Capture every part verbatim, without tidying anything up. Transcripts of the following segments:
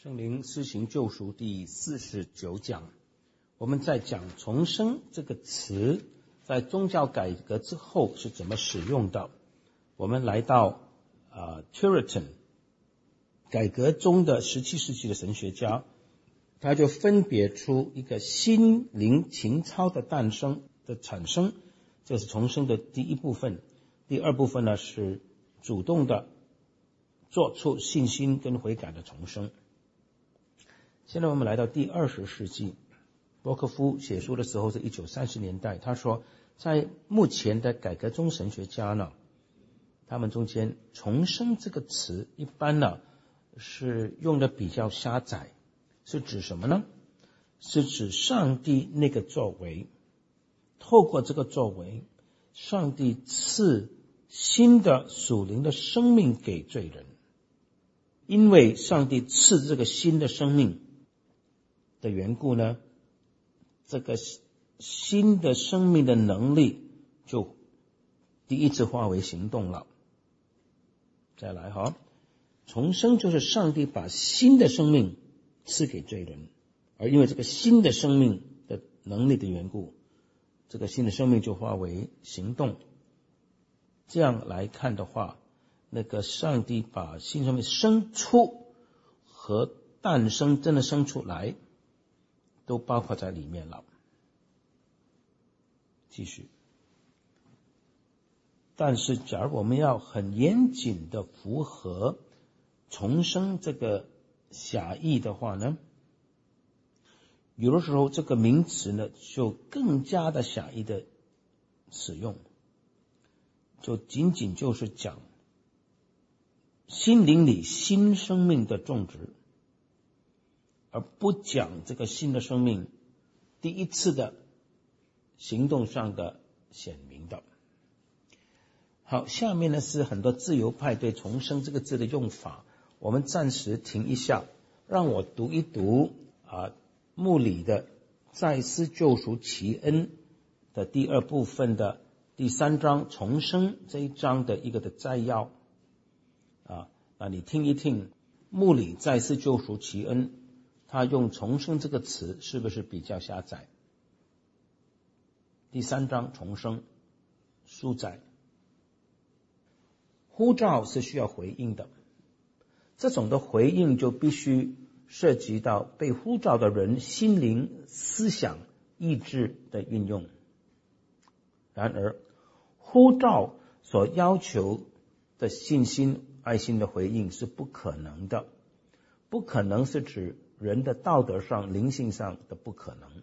圣灵施行救赎第四十九讲，我们在讲重生这个词在宗教改革之后是怎么使用的。我们来到呃 Puritan 改革中的十七世纪的神学家，他就分别出一个心灵情操的诞生的产生，这是重生的第一部分。第二部分呢是主动的做出信心跟悔改的重生。现在我们来到第二十世纪，伯克夫写书的时候是一九三十年代，他说在目前的改革中神学家呢，他们中间重生这个词一般呢是用的比较狭窄，是指什么呢？是指上帝那个作为，透过这个作为，上帝赐新的属灵的生命给罪人。因为上帝赐这个新的生命的缘故呢，这个新的生命的能力就第一次化为行动了。再来哈，重生就是上帝把新的生命赐给罪人，而因为这个新的生命的能力的缘故，这个新的生命就化为行动。这样来看的话，那个上帝把新生命生出和诞生真的生出来都包括在里面了。继续，但是假如我们要很严谨的符合重生这个狭义的话呢，有的时候这个名词呢就更加的狭义的使用，就仅仅就是讲心灵里新生命的种植，而不讲这个新的生命第一次的行动上的显明的。好，下面呢是很多自由派对重生这个字的用法，我们暂时停一下，让我读一读啊穆里的再思救赎奇恩的第二部分的第三章重生这一章的一个的摘要啊，那你听一听穆里再次救赎奇恩，他用重生这个词是不是比较狭窄？第三章重生书载，呼召是需要回应的，这种的回应就必须涉及到被呼召的人心灵、思想、意志的运用。然而呼召所要求的信心、爱心的回应是不可能的，不可能是指人的道德上、灵性上的不可能。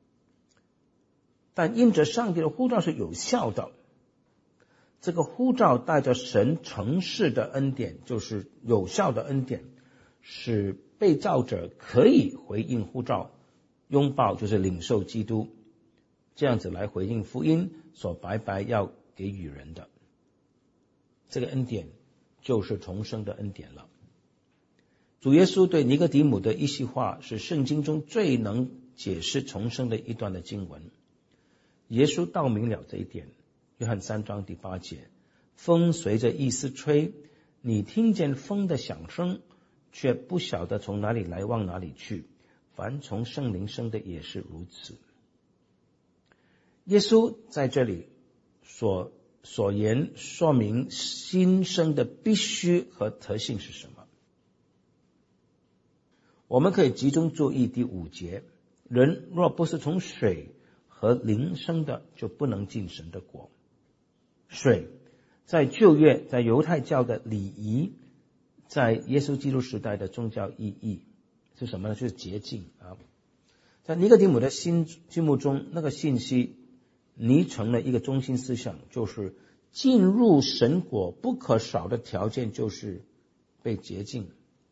但因着上帝的呼召是有效的，这个呼召带着神诚实的恩典，就是有效的恩典，使被召者可以回应呼召，拥抱就是领受基督，这样子来回应福音所白白要给予人的。这个恩典就是重生的恩典了。主耶稣对尼哥底母的一席话是圣经中最能解释重生的一段的经文。耶稣道明了这一点，约翰三章第八节，风随着意思吹，你听见风的响声，却不晓得从哪里来往哪里去，凡从圣灵生的也是如此。耶稣在这里所所言说明新生的必须和特性是什么。我们可以集中注意第五节，人若不是从水和灵生的，就不能进神的国。水在旧约，在犹太教的礼仪，在耶稣基督时代的宗教意义是什么呢？就是洁净啊。在尼哥底母的心心目中，那个信息拟成了一个中心思想，就是进入神国不可少的条件就是被洁净。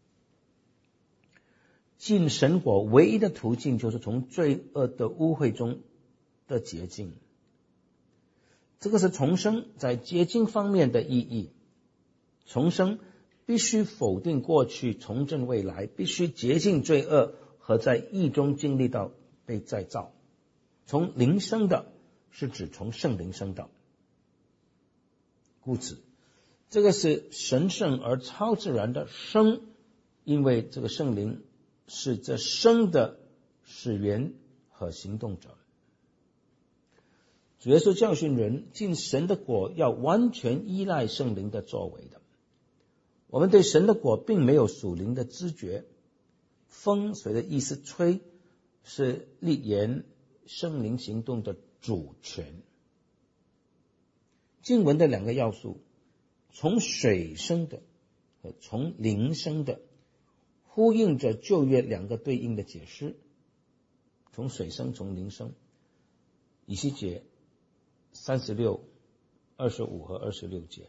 进神国唯一的途径就是从罪恶的污秽中的洁净。这个是重生在洁净方面的意义。重生必须否定过去，重振未来，必须洁净罪恶和在义中经历到被再造。从灵生的是指从圣灵生的，故此这个是神圣而超自然的生，因为这个圣灵是这生的始源和行动者。主耶稣教训人，进神的国要完全依赖圣灵的作为的。我们对神的国并没有属灵的知觉，风随着意思吹，是立言圣灵行动的主权。经文的两个要素，从水生的和从灵生的，呼应着旧约两个对应的解释，从水生，从灵生。以西结三十六、二十五和二十六节。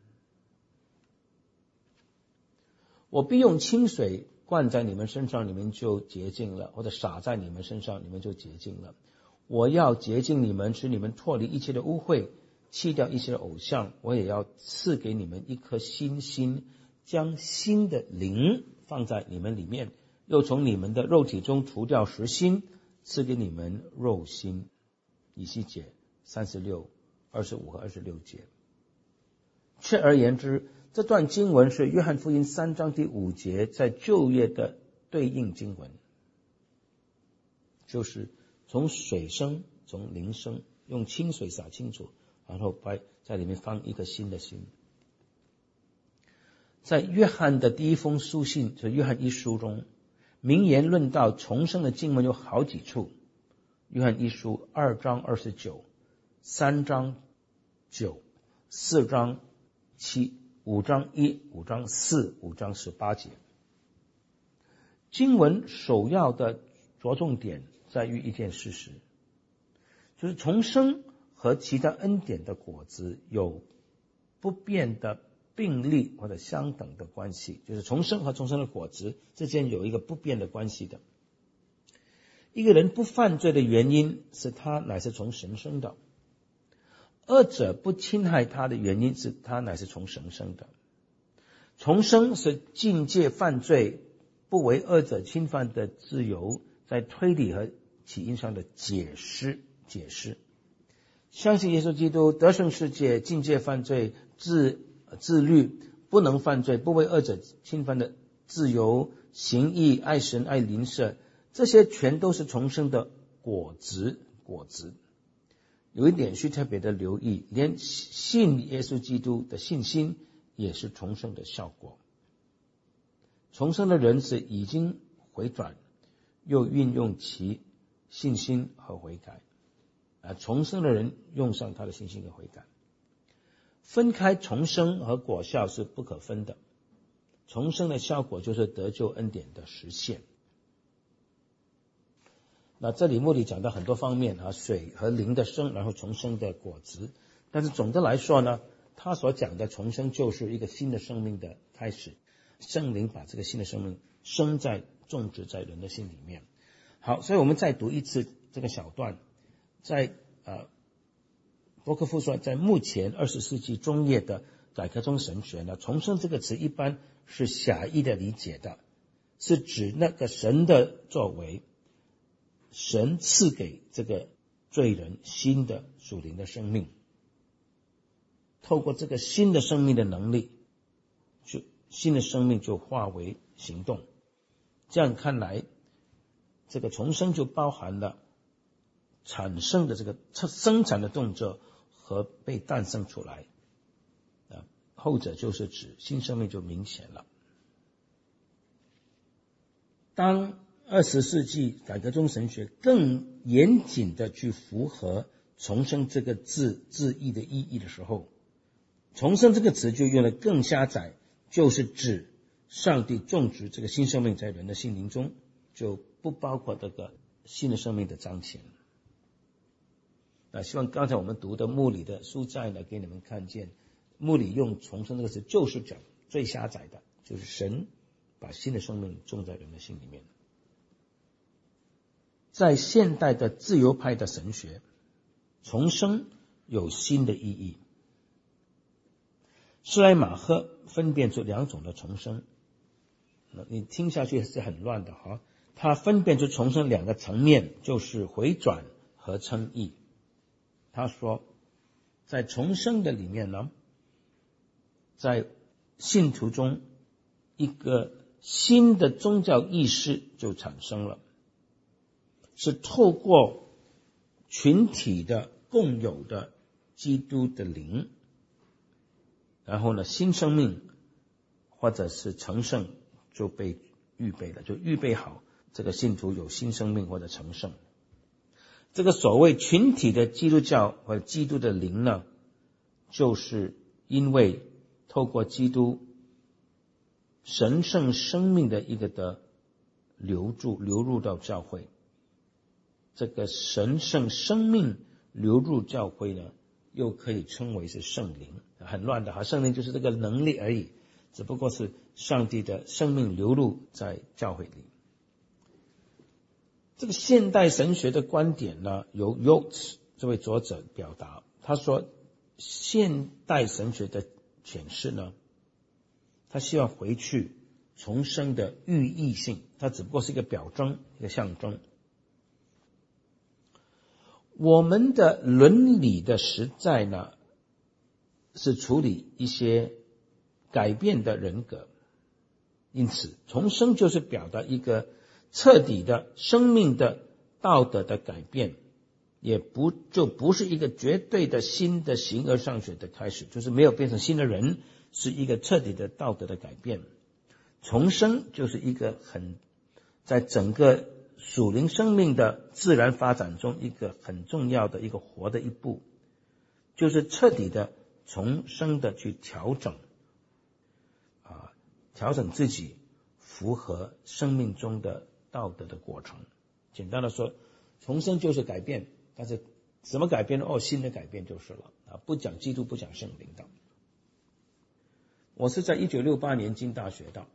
我必用清水灌在你们身上，你们就洁净了；或者洒在你们身上，你们就洁净了。我要洁净你们，使你们脱离一切的污秽，弃掉一切的偶像。我也要赐给你们一颗新心，将新的灵放在你们里面，又从你们的肉体中除掉实心，赐给你们肉心。以西结三十六、二十五和二十六节。确而言之，这段经文是约翰福音三章第五节在旧约的对应经文，就是从水生，从灵生，用清水洒清楚，然后在里面放一个新的心。在约翰的第一封书信，就是约翰一书中，明言论到重生的经文有好几处。约翰一书二章二十九、三章九、四章七、五章一、五章四、五章十八节。经文首要的着重点在于一件事实，就是重生和其他恩典的果子有不变的并立或者相等的关系，就是重生和重生的果子之间有一个不变的关系的。一个人不犯罪的原因是他乃是从神生的，二者不侵害他的原因是他乃是从神生的。重生是境界犯罪不为二者侵犯的自由在推理和起因上的解释解释。相信耶稣基督得胜世界，境界犯罪自自律不能犯罪不为二者侵犯的自由行义爱神爱邻舍，这些全都是重生的果子果子。有一点需特别的留意，连信耶稣基督的信心也是重生的效果。重生的人是已经回转，又运用其信心和悔改。啊，重生的人用上他的信心和悔改。分开重生和果效是不可分的。重生的效果就是得救恩典的实现。那这里目的讲到很多方面啊，水和灵的生，然后重生的果子。但是总的来说呢，他所讲的重生就是一个新的生命的开始，圣灵把这个新的生命生在种植在人的心里面。好，所以我们再读一次这个小段。在呃伯克夫说，在目前二十世纪中叶的改革宗神学呢，重生这个词一般是狭义的理解的，是指那个神的作为，神赐给这个罪人新的属灵的生命，透过这个新的生命的能力，就新的生命就化为行动。这样看来，这个重生就包含了产生的这个生产的动作和被诞生出来，啊，后者就是指新生命就明显了。当二十世纪改革宗神学更严谨的去符合重生这个字字义的意义的时候，重生这个词就用得更狭窄，就是指上帝种植这个新生命在人的心灵中，就不包括这个新的生命的彰显。啊，希望刚才我们读的牧里的书斋呢，给你们看见，牧里用重生这个词就是讲最狭窄的，就是神把新的生命种在人的心里面。在现代的自由派的神学，重生有新的意义。施莱马赫分辨出两种的重生，你听下去是很乱的哈。他分辨出重生两个层面，就是回转和称义。他说，在重生的里面呢，在信徒中一个新的宗教意识就产生了，是透过群体的共有的基督的灵，然后呢，新生命或者是成圣就被预备了，就预备好这个信徒有新生命或者成圣。这个所谓群体的基督教或者基督的灵呢，就是因为透过基督神圣生命的一个的流注流入到教会，这个神圣生命流入教会呢，又可以称为是圣灵，很乱的哈，圣灵就是这个能力而已，只不过是上帝的生命流入在教会里。这个现代神学的观点呢，由 Yost 这位作者表达，他说现代神学的诠释呢，他希望回去重生的寓意性，它只不过是一个表征，一个象征。我们的伦理的实在呢，是处理一些改变的人格，因此重生就是表达一个彻底的生命的道德的改变，也不就不是一个绝对的新的形而上学的开始，就是没有变成新的人，是一个彻底的道德的改变。重生就是一个很在整个属灵生命的自然发展中一个很重要的一个活的一步，就是彻底的重生的去调整啊，调整自己符合生命中的道德的过程。简单的说，重生就是改变，但是什么改变呢？哦，新的改变就是了啊，不讲基督，不讲圣灵的。我是在一九六八年进大学的，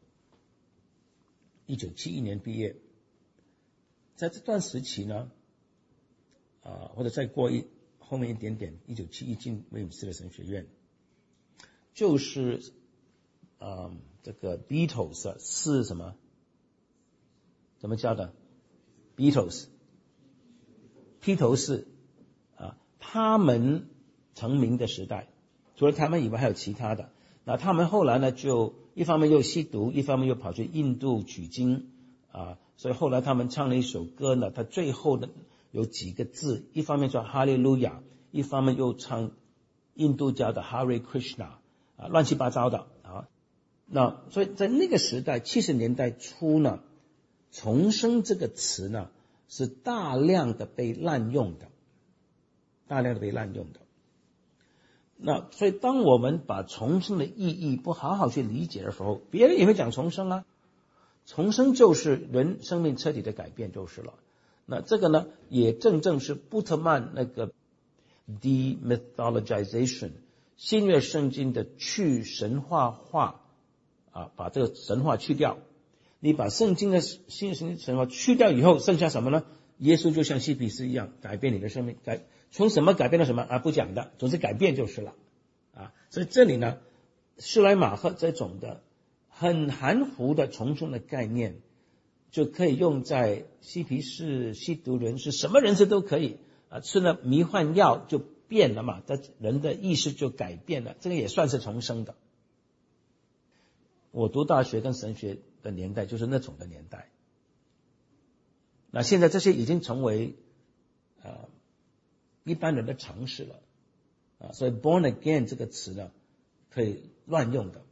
一九七一年毕业。在这段时期呢，啊，或者再过一后面一点点，一九七一进威姆斯的神学院，就是啊、嗯，这个 Beatles 是什么？怎么叫的 ？Beatles， 披头士啊，他们成名的时代，除了他们以外还有其他的。那他们后来呢，就一方面又吸毒，一方面又跑去印度取经啊，所以后来他们唱了一首歌呢，他最后的有几个字，一方面说哈利路亚，一方面又唱印度教的 Hare Krishna 啊，乱七八糟的啊。那所以在那个时代，七十年代初呢，重生这个词呢是大量的被滥用的，大量的被滥用的。那所以当我们把重生的意义不好好去理解的时候，别人也会讲重生啊，重生就是人生命彻底的改变就是了。那这个呢，也正正是布特曼那个 demythologization 新约圣经的去神话化啊，把这个神话去掉。你把圣经的新约圣经神话去掉以后，剩下什么呢？耶稣就像西比斯一样改变你的生命，改从什么改变到什么啊？不讲的，总之改变就是了啊。所以这里呢，施莱马赫这种的很含糊的重生的概念，就可以用在嬉皮士、吸毒人士，什么人士都可以啊。吃了迷幻药就变了嘛，这人的意识就改变了，这个也算是重生的。我读大学跟神学的年代就是那种的年代。那现在这些已经成为呃一般人的常识了啊，所以 born again 这个词呢可以乱用的。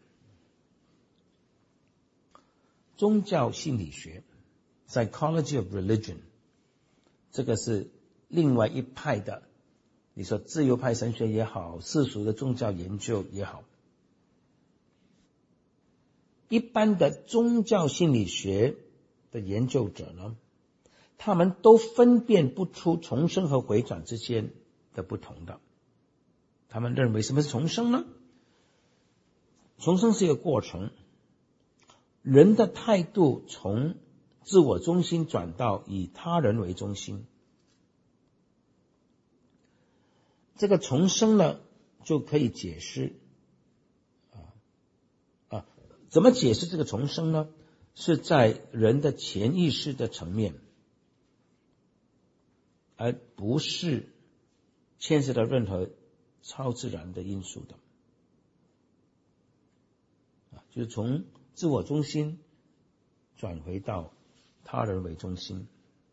宗教心理学 psychology of religion 这个是另外一派的，你说自由派神学也好，世俗的宗教研究也好。一般的宗教心理学的研究者呢，他们都分辨不出重生和回转之间的不同的。他们认为什么是重生呢？重生是一个过程，人的态度从自我中心转到以他人为中心。这个重生呢，就可以解释啊啊，怎么解释这个重生呢？是在人的潜意识的层面，而不是牵涉到任何超自然的因素的，就是从自我中心转回到他人为中心。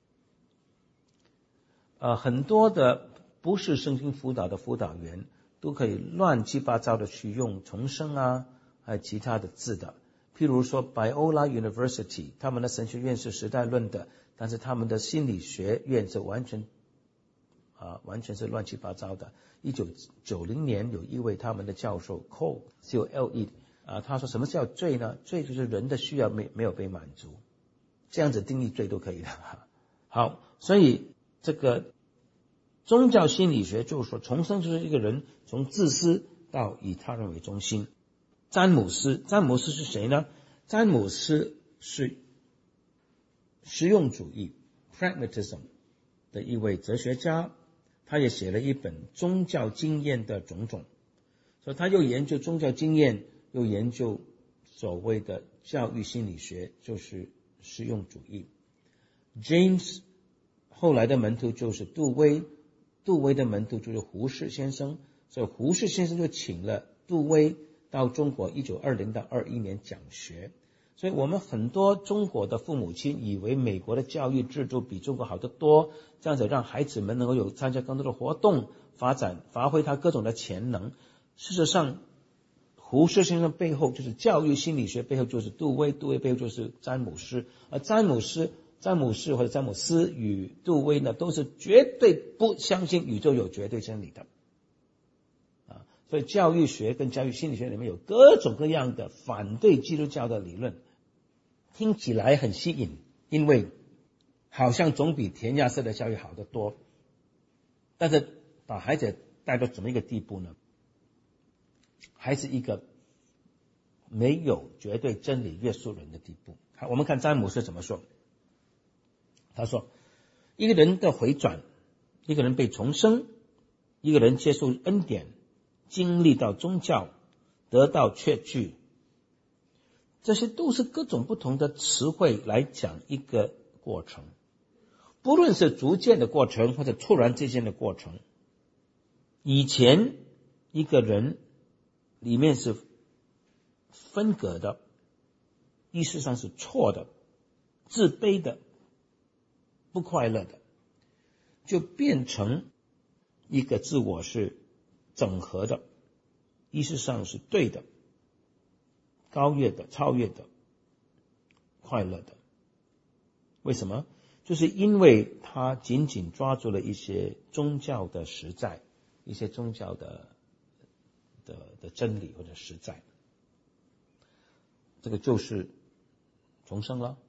呃，很多的不是圣经辅导的辅导员都可以乱七八糟的去用重生啊，还有其他的字的。譬如说 Biola University， 他们的神学院是时代论的，但是他们的心理学院是完全啊，完全是乱七八糟的。一九九零年有一位他们的教授 Cole C O L E 啊，他说什么叫罪呢？罪就是人的需要没没有被满足，这样子定义罪都可以的。好，所以这个宗教心理学就是说，重生就是一个人从自私到以他人为中心。詹姆斯，詹姆斯是谁呢？詹姆斯是实用主义 pragmatism 的一位哲学家，他也写了一本宗教经验的种种，所以他又研究宗教经验，又研究所谓的教育心理学，就是实用主义。James 后来的门徒就是杜威，杜威的门徒就是胡适先生，所以胡适先生就请了杜威到中国一九二零到二一年讲学。所以我们很多中国的父母亲以为美国的教育制度比中国好得多，这样子让孩子们能够有参加更多的活动，发展发挥他各种的潜能。事实上胡适先生背后就是教育心理学，背后就是杜威，杜威背后就是詹姆斯，而詹姆斯詹姆斯或者詹姆斯与杜威呢，都是绝对不相信宇宙有绝对真理的啊。所以教育学跟教育心理学里面有各种各样的反对基督教的理论，听起来很吸引，因为好像总比填鸭式的教育好得多。但是把孩子带到怎么一个地步呢？还是一个没有绝对真理约束人的地步。好，我们看詹姆斯怎么说。他说，一个人的回转，一个人被重生，一个人接受恩典，经历到宗教，得到确据，这些都是各种不同的词汇来讲一个过程，不论是逐渐的过程或者突然之间的过程。以前一个人里面是分隔的，意识上是错的，自卑的，不快乐的，就变成一个自我是整合的，意识上是对的，高越的，超越的，快乐的。为什么？就是因为他紧紧抓住了一些宗教的实在，一些宗教的的的真理或者实在，这个就是重生了。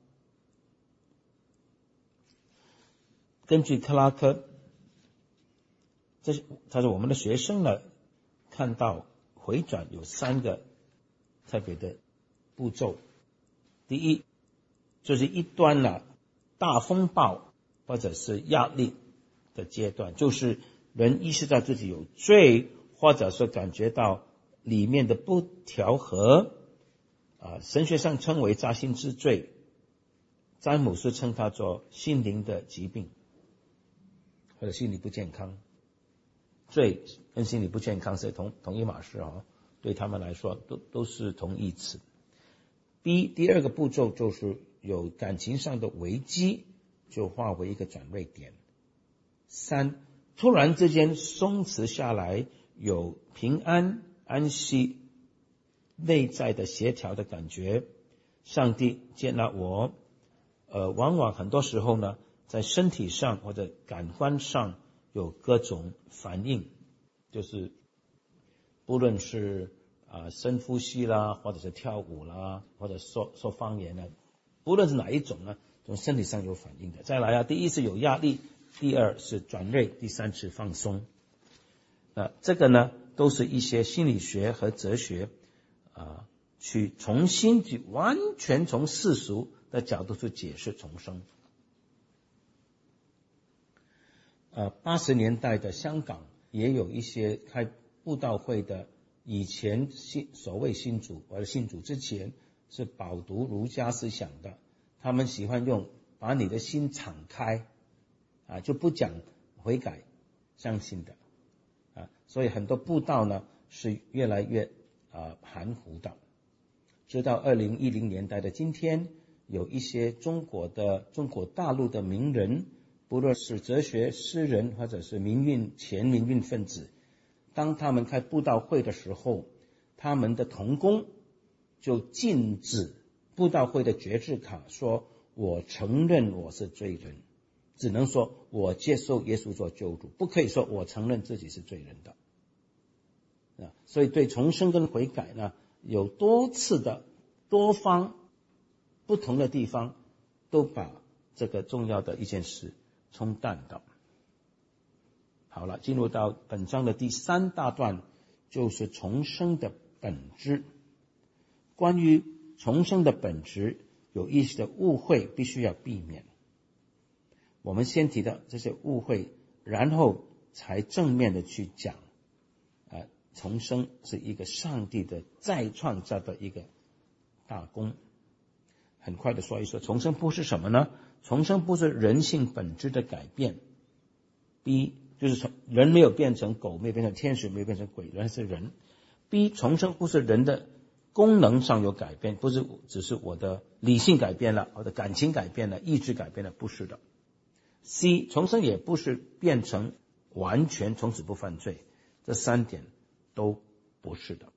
根据克拉克，这是他说我们的学生呢，看到回转有三个特别的步骤。第一，就是一端呢大风暴或者是压力的阶段，就是人意识到自己有罪，或者说感觉到里面的不调和，啊，神学上称为扎心之罪，詹姆斯称它做心灵的疾病或者心理不健康。罪跟心理不健康是同同一码事啊，对他们来说都都是同义词。B 第二个步骤就是有感情上的危机，就化为一个转捩点。三，突然之间松弛下来，有平安安息，内在的协调的感觉，上帝接纳我。呃，往往很多时候呢，在身体上或者感官上有各种反应，就是不论是啊、呃、深呼吸啦，或者是跳舞啦，或者说说方言呢，不论是哪一种呢，从身体上有反应的。再来啊，第一是有压力，第二是转锐，第三是放松。那、呃、这个呢，都是一些心理学和哲学啊、呃，去重新去完全从世俗的角度去解释重生。呃，八十年代的香港也有一些开布道会的，以前信所谓信主或者信主之前是饱读儒家思想的，他们喜欢用把你的心敞开啊，就不讲悔改相信的啊，所以很多布道呢是越来越啊含糊的。 直到二零一零年代的今天，有一些中国的中国大陆的名人，不论是哲学诗人或者是民运前民运分子，当他们开布道会的时候，他们的同工就禁止布道会的决志卡说我承认我是罪人，只能说我接受耶稣做救主，不可以说我承认自己是罪人的。所以对重生跟悔改呢，有多次的多方不同的地方都把这个重要的一件事冲淡掉。好了，进入到本章的第三大段，就是重生的本质。关于重生的本质，有一些的误会必须要避免。我们先提到这些误会，然后才正面的去讲啊，重生是一个上帝的再创造的一个大功。很快的说一说，重生不是什么呢？重生不是人性本质的改变。B 就是从人没有变成狗，没有变成天使，没有变成鬼，人是人。B 重生不是人的功能上有改变，不是只是我的理性改变了，我的感情改变了，意志改变了，不是的。C 重生也不是变成完全从此不犯罪，这三点都不是的。